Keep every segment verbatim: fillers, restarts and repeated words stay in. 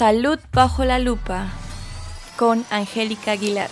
Salud bajo la lupa con Angélica Aguilar.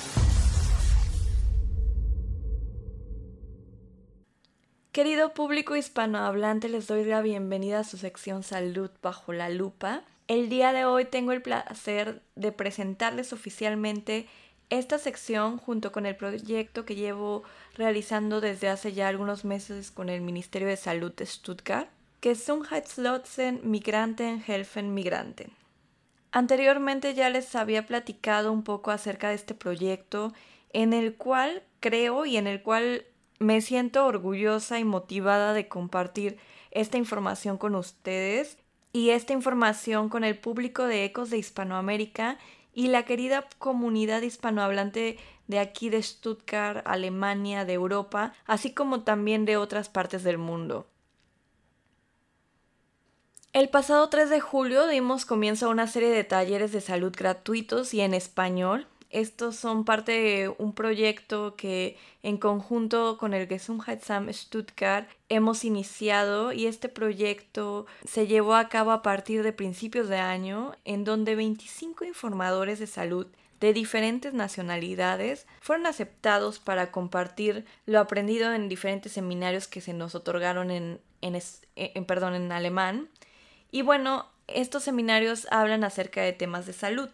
Querido público hispanohablante, les doy la bienvenida a su sección Salud bajo la lupa. El día de hoy tengo el placer de presentarles oficialmente esta sección junto con el proyecto que llevo realizando desde hace ya algunos meses con el Ministerio de Salud de Stuttgart, Gesundheitslotzen Migranten helfen Migranten. Anteriormente ya les había platicado un poco acerca de este proyecto en el cual creo y en el cual me siento orgullosa y motivada de compartir esta información con ustedes y esta información con el público de Ecos de Hispanoamérica y la querida comunidad hispanohablante de aquí de Stuttgart, Alemania, de Europa, así como también de otras partes del mundo. El pasado tres de julio dimos comienzo a una serie de talleres de salud gratuitos y en español. Estos son parte de un proyecto que en conjunto con el Gesundheitsamt Stuttgart hemos iniciado, y este proyecto se llevó a cabo a partir de principios de año, en donde veinticinco informadores de salud de diferentes nacionalidades fueron aceptados para compartir lo aprendido en diferentes seminarios que se nos otorgaron en, en, en, perdón, en alemán. Y bueno, estos seminarios hablan acerca de temas de salud.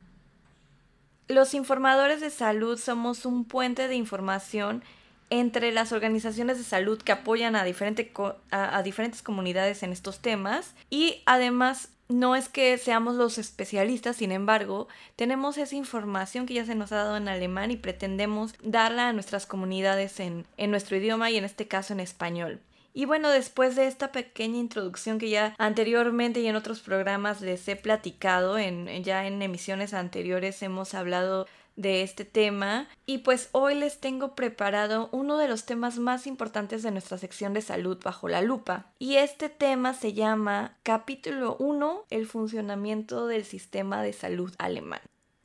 Los informadores de salud somos un puente de información entre las organizaciones de salud que apoyan a, diferente, a, a diferentes comunidades en estos temas, y además no es que seamos los especialistas, sin embargo, tenemos esa información que ya se nos ha dado en alemán y pretendemos darla a nuestras comunidades en, en nuestro idioma y en este caso en español. Y bueno, después de esta pequeña introducción que ya anteriormente y en otros programas les he platicado, en, ya en emisiones anteriores hemos hablado de este tema, y pues hoy les tengo preparado uno de los temas más importantes de nuestra sección de salud bajo la lupa. Y este tema se llama Capítulo uno, el funcionamiento del sistema de salud alemán.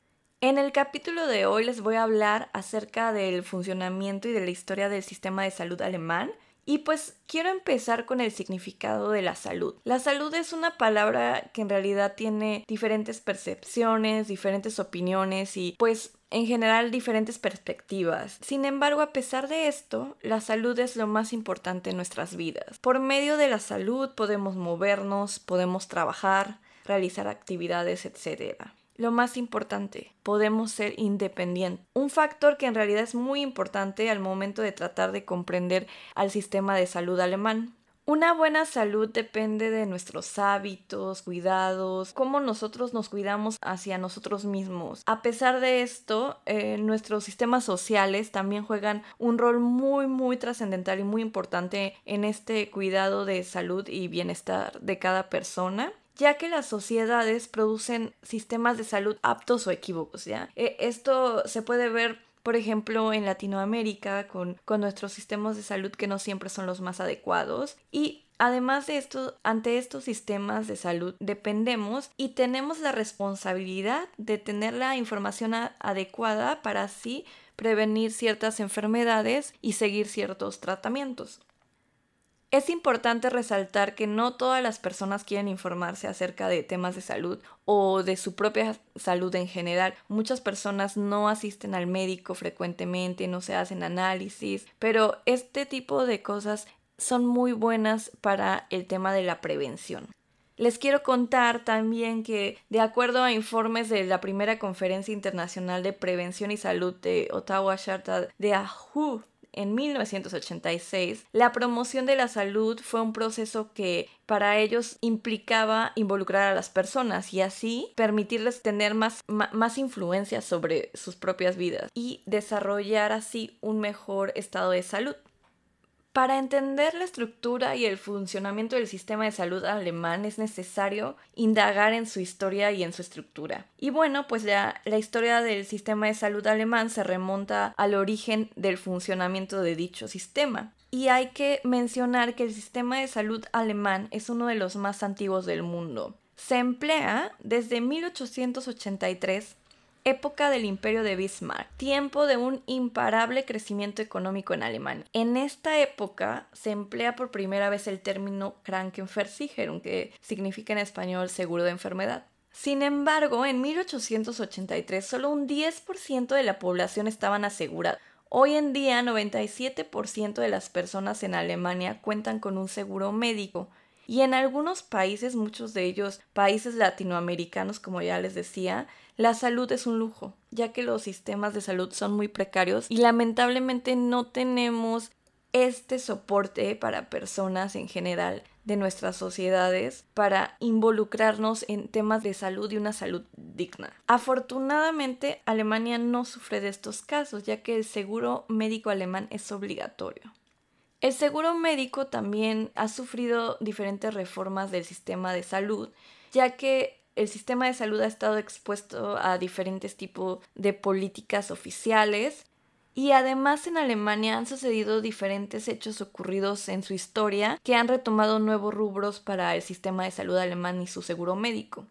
En el capítulo de hoy les voy a hablar acerca del funcionamiento y de la historia del sistema de salud alemán. Y pues quiero empezar con el significado de la salud. La salud es una palabra que en realidad tiene diferentes percepciones, diferentes opiniones y pues en general diferentes perspectivas. Sin embargo, a pesar de esto, la salud es lo más importante en nuestras vidas. Por medio de la salud podemos movernos, podemos trabajar, realizar actividades, etcétera. Lo más importante, podemos ser independientes. Un factor que en realidad es muy importante al momento de tratar de comprender al sistema de salud alemán. Una buena salud depende de nuestros hábitos, cuidados, cómo nosotros nos cuidamos hacia nosotros mismos. A pesar de esto, eh, nuestros sistemas sociales también juegan un rol muy, muy trascendental y muy importante en este cuidado de salud y bienestar de cada persona, ya que las sociedades producen sistemas de salud aptos o equívocos, ¿ya? Eh, esto se puede ver, por ejemplo, en Latinoamérica con, con nuestros sistemas de salud que no siempre son los más adecuados, y además de esto, ante estos sistemas de salud dependemos y tenemos la responsabilidad de tener la información a- adecuada para así prevenir ciertas enfermedades y seguir ciertos tratamientos. Es importante resaltar que no todas las personas quieren informarse acerca de temas de salud o de su propia salud en general. Muchas personas no asisten al médico frecuentemente, no se hacen análisis, pero este tipo de cosas son muy buenas para el tema de la prevención. Les quiero contar también que, de acuerdo a informes de la primera Conferencia Internacional de Prevención y Salud de Ottawa Charta de A H U en mil novecientos ochenta y seis, la promoción de la salud fue un proceso que para ellos implicaba involucrar a las personas y así permitirles tener más, ma, más influencia sobre sus propias vidas y desarrollar así un mejor estado de salud. Para entender la estructura y el funcionamiento del sistema de salud alemán es necesario indagar en su historia y en su estructura. Y bueno, pues la, la historia del sistema de salud alemán se remonta al origen del funcionamiento de dicho sistema. Y hay que mencionar que el sistema de salud alemán es uno de los más antiguos del mundo. Se emplea desde mil ochocientos ochenta y tres, época del Imperio de Bismarck, tiempo de un imparable crecimiento económico en Alemania. En esta época se emplea por primera vez el término Krankenversicherung, que significa en español seguro de enfermedad. Sin embargo, en mil ochocientos ochenta y tres solo un diez por ciento de la población estaban aseguradas. Hoy en día, noventa y siete por ciento de las personas en Alemania cuentan con un seguro médico. Y en algunos países, muchos de ellos países latinoamericanos, como ya les decía, la salud es un lujo, ya que los sistemas de salud son muy precarios y lamentablemente no tenemos este soporte para personas en general de nuestras sociedades para involucrarnos en temas de salud y una salud digna. Afortunadamente, Alemania no sufre de estos casos, ya que el seguro médico alemán es obligatorio. El seguro médico también ha sufrido diferentes reformas del sistema de salud, ya que el sistema de salud ha estado expuesto a diferentes tipos de políticas oficiales y además en Alemania han sucedido diferentes hechos ocurridos en su historia que han retomado nuevos rubros para el sistema de salud alemán y su seguro médico.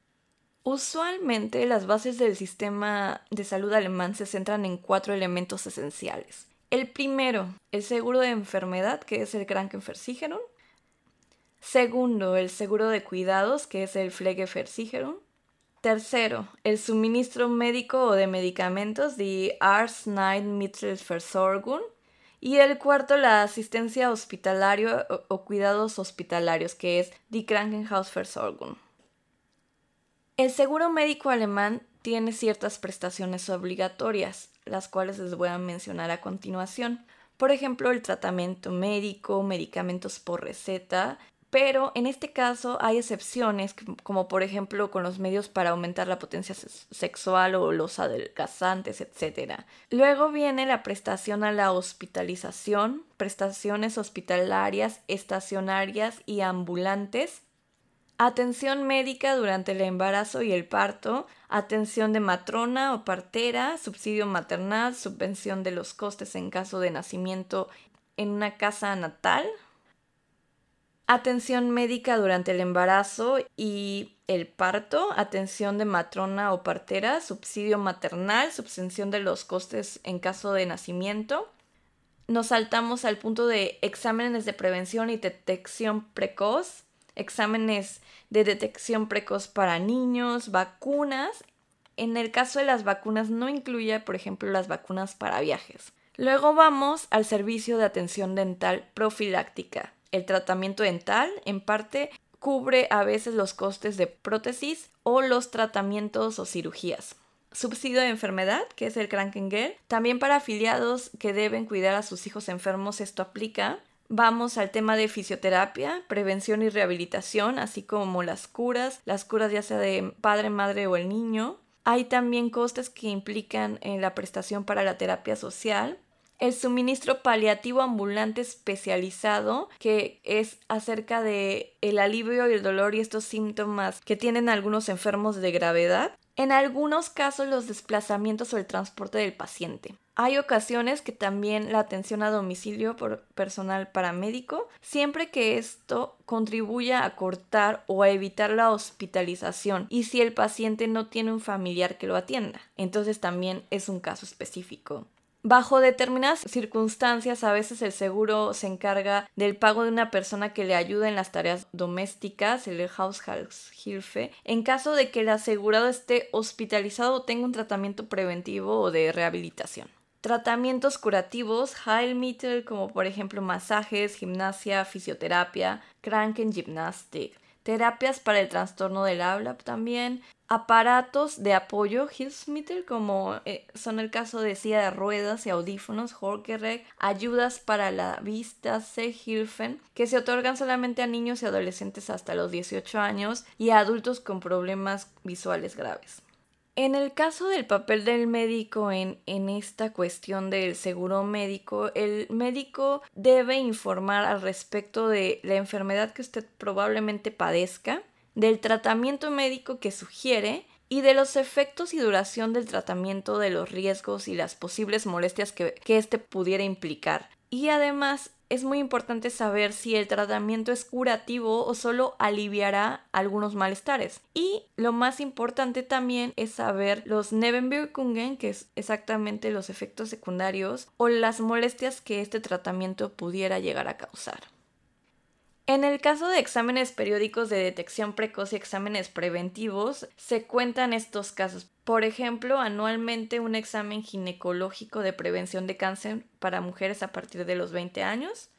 Usualmente las bases del sistema de salud alemán se centran en cuatro elementos esenciales. El primero, el seguro de enfermedad, que es el Krankenversicherung. Segundo, el seguro de cuidados, que es el Pflegeversicherung. Tercero, el suministro médico o de medicamentos, die Arzneimittelversorgung. Y el cuarto, la asistencia hospitalaria o, o cuidados hospitalarios, que es die Krankenhausversorgung. El seguro médico alemán tiene ciertas prestaciones obligatorias, las cuales les voy a mencionar a continuación. Por ejemplo, el tratamiento médico, medicamentos por receta, pero en este caso hay excepciones, como por ejemplo con los medios para aumentar la potencia sexual o los adelgazantes, etcétera. Luego viene la prestación a la hospitalización, prestaciones hospitalarias, estacionarias y ambulantes, atención médica durante el embarazo y el parto, atención de matrona o partera, subsidio maternal, subvención de los costes en caso de nacimiento en una casa natal, atención médica durante el embarazo y el parto, atención de matrona o partera, subsidio maternal, subvención de los costes en caso de nacimiento. Nos saltamos al punto de exámenes de prevención y detección precoz, exámenes de detección precoz para niños, vacunas. En el caso de las vacunas no incluye, por ejemplo, las vacunas para viajes. Luego vamos al servicio de atención dental profiláctica. El tratamiento dental, en parte, cubre a veces los costes de prótesis o los tratamientos o cirugías. Subsidio de enfermedad, que es el Krankengeld. También para afiliados que deben cuidar a sus hijos enfermos esto aplica. Vamos al tema de fisioterapia, prevención y rehabilitación, así como las curas, las curas ya sea de padre, madre o el niño. Hay también costes que implican en la prestación para la terapia social. El suministro paliativo ambulante especializado, que es acerca de el alivio y el dolor y estos síntomas que tienen algunos enfermos de gravedad. En algunos casos los desplazamientos o el transporte del paciente. Hay ocasiones que también la atención a domicilio por personal paramédico, siempre que esto contribuya a cortar o a evitar la hospitalización y si el paciente no tiene un familiar que lo atienda. Entonces también es un caso específico. Bajo determinadas circunstancias, a veces el seguro se encarga del pago de una persona que le ayuda en las tareas domésticas, el Haushaltshilfe, en caso de que el asegurado esté hospitalizado o tenga un tratamiento preventivo o de rehabilitación. Tratamientos curativos, Heilmittel, como por ejemplo masajes, gimnasia, fisioterapia, Krankengymnastik. Terapias para el trastorno del habla también. Aparatos de apoyo, Hilfsmittel, como eh, son el caso de silla de ruedas y audífonos, Hörgerät. Ayudas para la vista, Sehhilfen, que se otorgan solamente a niños y adolescentes hasta los dieciocho años y a adultos con problemas visuales graves. En el caso del papel del médico en, en esta cuestión del seguro médico, el médico debe informar al respecto de la enfermedad que usted probablemente padezca, del tratamiento médico que sugiere y de los efectos y duración del tratamiento, de los riesgos y las posibles molestias que, que éste pudiera implicar. Y además es muy importante saber si el tratamiento es curativo o solo aliviará algunos malestares. Y lo más importante también es saber los Nebenwirkungen, que es exactamente los efectos secundarios o las molestias que este tratamiento pudiera llegar a causar. En el caso de exámenes periódicos de detección precoz y exámenes preventivos, se cuentan estos casos. Por ejemplo, anualmente un examen ginecológico de prevención de cáncer para mujeres a partir de los veinte años.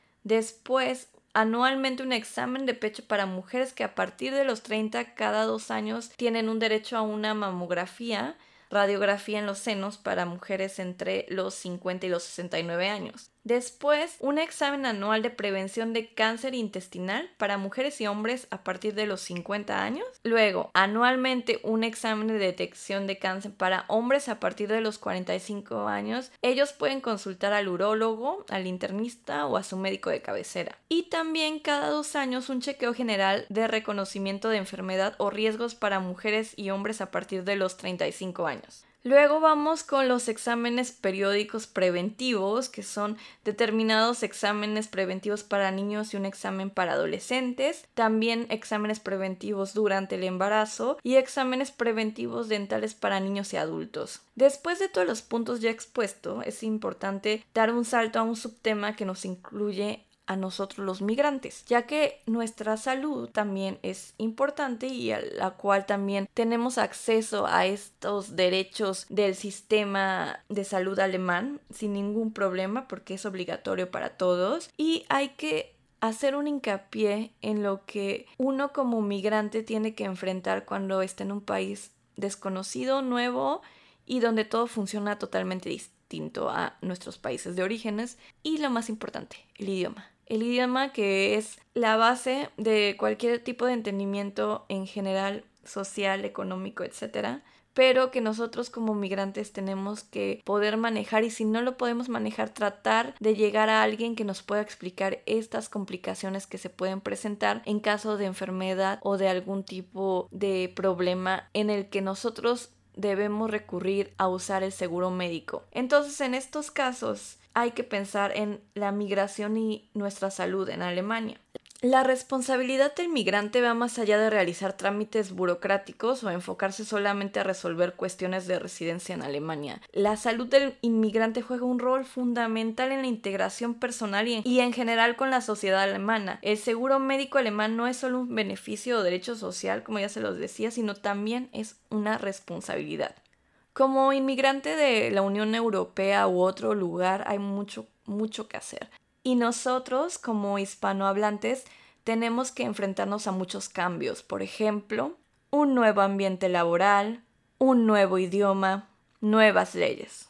Después, anualmente un examen de pecho para mujeres que a partir de los treinta cada dos años tienen un derecho a una mamografía, radiografía en los senos para mujeres entre los cincuenta y los sesenta y nueve años. Después, un examen anual de prevención de cáncer intestinal para mujeres y hombres a partir de los cincuenta años. Luego, anualmente un examen de detección de cáncer para hombres a partir de los cuarenta y cinco años. Ellos pueden consultar al urólogo, al internista o a su médico de cabecera. Y también cada dos años un chequeo general de reconocimiento de enfermedad o riesgos para mujeres y hombres a partir de los treinta y cinco años. Luego vamos con los exámenes periódicos preventivos, que son determinados exámenes preventivos para niños y un examen para adolescentes, también exámenes preventivos durante el embarazo y exámenes preventivos dentales para niños y adultos. Después de todos los puntos ya expuestos, es importante dar un salto a un subtema que nos incluye a nosotros los migrantes, ya que nuestra salud también es importante y a la cual también tenemos acceso a estos derechos del sistema de salud alemán sin ningún problema porque es obligatorio para todos y hay que hacer un hincapié en lo que uno como migrante tiene que enfrentar cuando está en un país desconocido, nuevo y donde todo funciona totalmente distinto a nuestros países de orígenes y lo más importante, el idioma. El idioma que es la base de cualquier tipo de entendimiento en general, social, económico, etcétera, pero que nosotros como migrantes tenemos que poder manejar y si no lo podemos manejar, tratar de llegar a alguien que nos pueda explicar estas complicaciones que se pueden presentar en caso de enfermedad o de algún tipo de problema en el que nosotros debemos recurrir a usar el seguro médico. Entonces, en estos casos hay que pensar en la migración y nuestra salud en Alemania. La responsabilidad del migrante va más allá de realizar trámites burocráticos o enfocarse solamente a resolver cuestiones de residencia en Alemania. La salud del inmigrante juega un rol fundamental en la integración personal y en, y en general con la sociedad alemana. El seguro médico alemán no es solo un beneficio o derecho social, como ya se los decía, sino también es una responsabilidad. Como inmigrante de la Unión Europea u otro lugar hay mucho, mucho que hacer. Y nosotros, como hispanohablantes, tenemos que enfrentarnos a muchos cambios. Por ejemplo, un nuevo ambiente laboral, un nuevo idioma, nuevas leyes.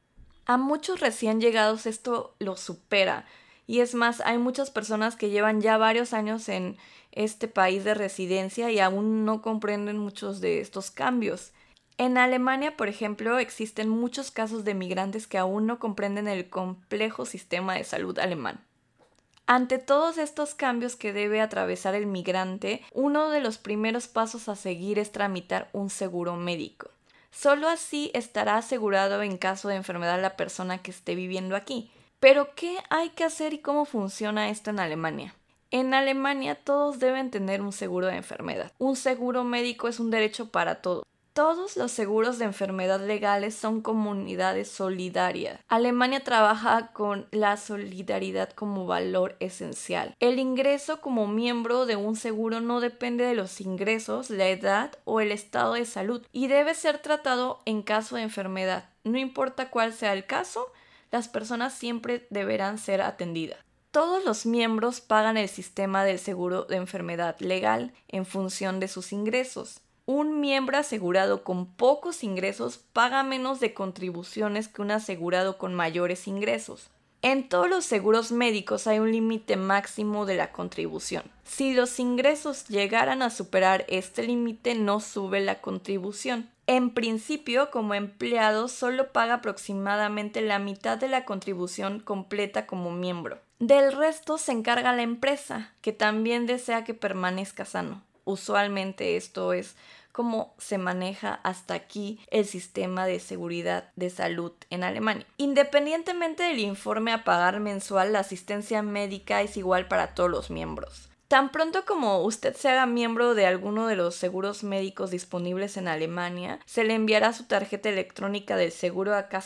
A muchos recién llegados esto los supera. Y es más, hay muchas personas que llevan ya varios años en este país de residencia y aún no comprenden muchos de estos cambios. En Alemania, por ejemplo, existen muchos casos de migrantes que aún no comprenden el complejo sistema de salud alemán. Ante todos estos cambios que debe atravesar el migrante, uno de los primeros pasos a seguir es tramitar un seguro médico. Solo así estará asegurado en caso de enfermedad la persona que esté viviendo aquí. Pero, ¿qué hay que hacer y cómo funciona esto en Alemania? En Alemania todos deben tener un seguro de enfermedad. Un seguro médico es un derecho para todos. Todos los seguros de enfermedad legales son comunidades solidarias. Alemania trabaja con la solidaridad como valor esencial. El ingreso como miembro de un seguro no depende de los ingresos, la edad o el estado de salud y debe ser tratado en caso de enfermedad. No importa cuál sea el caso, las personas siempre deberán ser atendidas. Todos los miembros pagan el sistema del seguro de enfermedad legal en función de sus ingresos. Un miembro asegurado con pocos ingresos paga menos de contribuciones que un asegurado con mayores ingresos. En todos los seguros médicos hay un límite máximo de la contribución. Si los ingresos llegaran a superar este límite, no sube la contribución. En principio, como empleado, solo paga aproximadamente la mitad de la contribución completa como miembro. Del resto se encarga la empresa, que también desea que permanezca sano. Usualmente esto es cómo se maneja hasta aquí el sistema de seguridad de salud en Alemania. Independientemente del informe a pagar mensual, la asistencia médica es igual para todos los miembros. Tan pronto como usted se haga miembro de alguno de los seguros médicos disponibles en Alemania, se le enviará su tarjeta electrónica del seguro a casa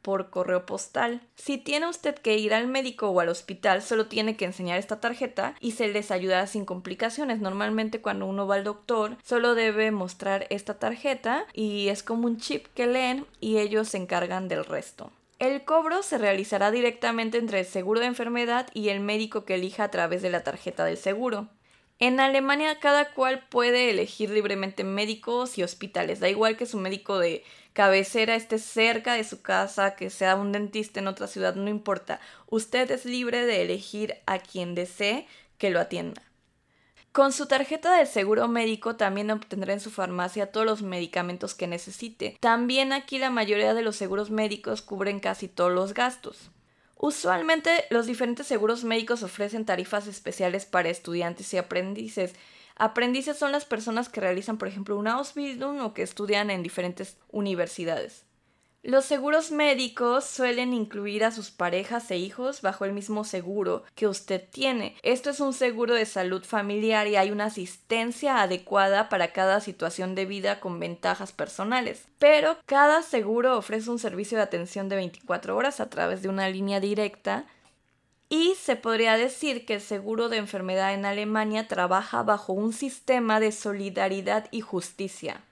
por correo postal. Si tiene usted que ir al médico o al hospital, solo tiene que enseñar esta tarjeta y se les ayudará sin complicaciones. Normalmente cuando uno va al doctor, solo debe mostrar esta tarjeta y es como un chip que leen y ellos se encargan del resto. El cobro se realizará directamente entre el seguro de enfermedad y el médico que elija a través de la tarjeta del seguro. En Alemania cada cual puede elegir libremente médicos y hospitales, da igual que su médico de cabecera esté cerca de su casa, que sea un dentista en otra ciudad, no importa. Usted es libre de elegir a quien desee que lo atienda. Con su tarjeta de seguro médico también obtendrá en su farmacia todos los medicamentos que necesite. También aquí la mayoría de los seguros médicos cubren casi todos los gastos. Usualmente los diferentes seguros médicos ofrecen tarifas especiales para estudiantes y aprendices. Aprendices son las personas que realizan, por ejemplo, una Ausbildung o que estudian en diferentes universidades. Los seguros médicos suelen incluir a sus parejas e hijos bajo el mismo seguro que usted tiene. Esto es un seguro de salud familiar y hay una asistencia adecuada para cada situación de vida con ventajas personales. Pero cada seguro ofrece un servicio de atención de veinticuatro horas a través de una línea directa y se podría decir que el seguro de enfermedad en Alemania trabaja bajo un sistema de solidaridad y justicia.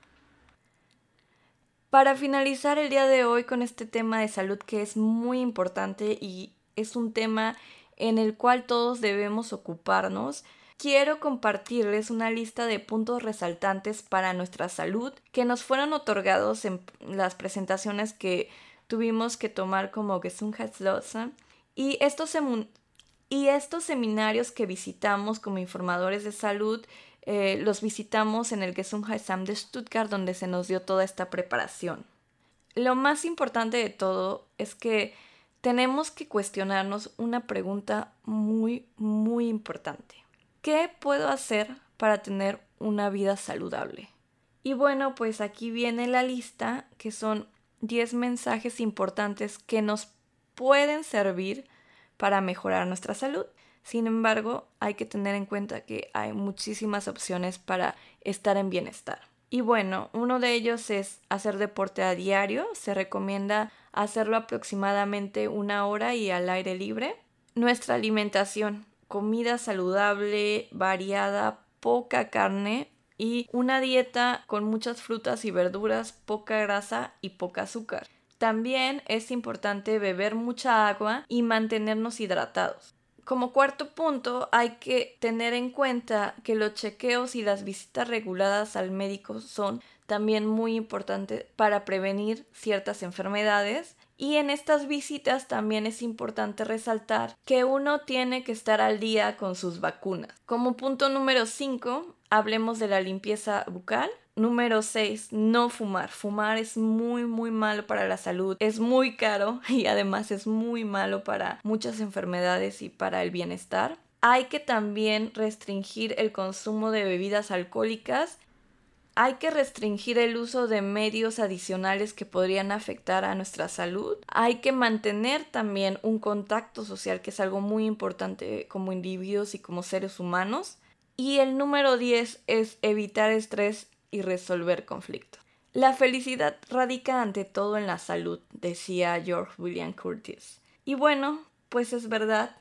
Para finalizar el día de hoy con este tema de salud que es muy importante y es un tema en el cual todos debemos ocuparnos, quiero compartirles una lista de puntos resaltantes para nuestra salud que nos fueron otorgados en las presentaciones que tuvimos que tomar como Gesundheitslotse y estos, semu- y estos seminarios que visitamos como informadores de salud. Eh, los visitamos en el Gesundheitsamt de Stuttgart, donde se nos dio toda esta preparación. Lo más importante de todo es que tenemos que cuestionarnos una pregunta muy, muy importante. ¿Qué puedo hacer para tener una vida saludable? Y bueno, pues aquí viene la lista, que son diez mensajes importantes que nos pueden servir para mejorar nuestra salud. Sin embargo, hay que tener en cuenta que hay muchísimas opciones para estar en bienestar. Y bueno, uno de ellos es hacer deporte a diario. Se recomienda hacerlo aproximadamente una hora y al aire libre. Nuestra alimentación, comida saludable, variada, poca carne y una dieta con muchas frutas y verduras, poca grasa y poca azúcar. También es importante beber mucha agua y mantenernos hidratados. Como cuarto punto, hay que tener en cuenta que los chequeos y las visitas reguladas al médico son también muy importantes para prevenir ciertas enfermedades. Y en estas visitas también es importante resaltar que uno tiene que estar al día con sus vacunas. Como punto número cinco, hablemos de la limpieza bucal. Número seis, no fumar. Fumar es muy muy malo para la salud, es muy caro y además es muy malo para muchas enfermedades y para el bienestar. Hay que también restringir el consumo de bebidas alcohólicas. Hay que restringir el uso de medios adicionales que podrían afectar a nuestra salud. Hay que mantener también un contacto social, que es algo muy importante como individuos y como seres humanos. Y el número diez es evitar estrés y resolver conflictos. La felicidad radica ante todo en la salud, decía George William Curtis. Y bueno, pues es verdad,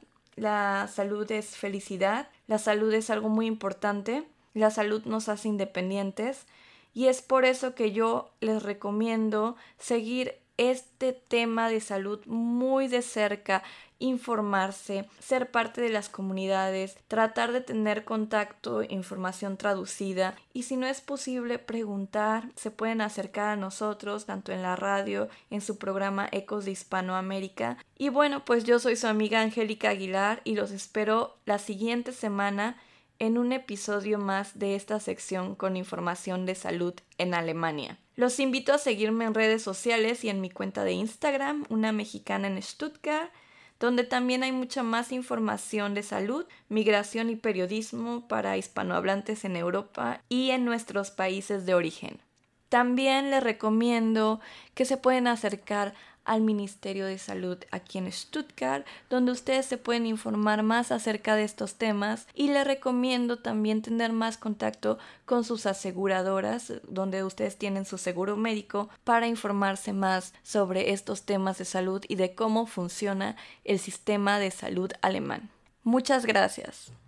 la salud es felicidad, la salud es algo muy importante, la salud nos hace independientes y es por eso que yo les recomiendo seguir este tema de salud muy de cerca, informarse, ser parte de las comunidades, tratar de tener contacto, información traducida y si no es posible preguntar, se pueden acercar a nosotros tanto en la radio, en su programa Ecos de Hispanoamérica. Y bueno, pues yo soy su amiga Angélica Aguilar y los espero la siguiente semana en un episodio más de esta sección con información de salud en Alemania. Los invito a seguirme en redes sociales y en mi cuenta de Instagram, Una Mexicana en Stuttgart, donde también hay mucha más información de salud, migración y periodismo para hispanohablantes en Europa y en nuestros países de origen. También les recomiendo que se pueden acercar al Ministerio de Salud aquí en Stuttgart, donde ustedes se pueden informar más acerca de estos temas, y les recomiendo también tener más contacto con sus aseguradoras, donde ustedes tienen su seguro médico, para informarse más sobre estos temas de salud y de cómo funciona el sistema de salud alemán. Muchas gracias.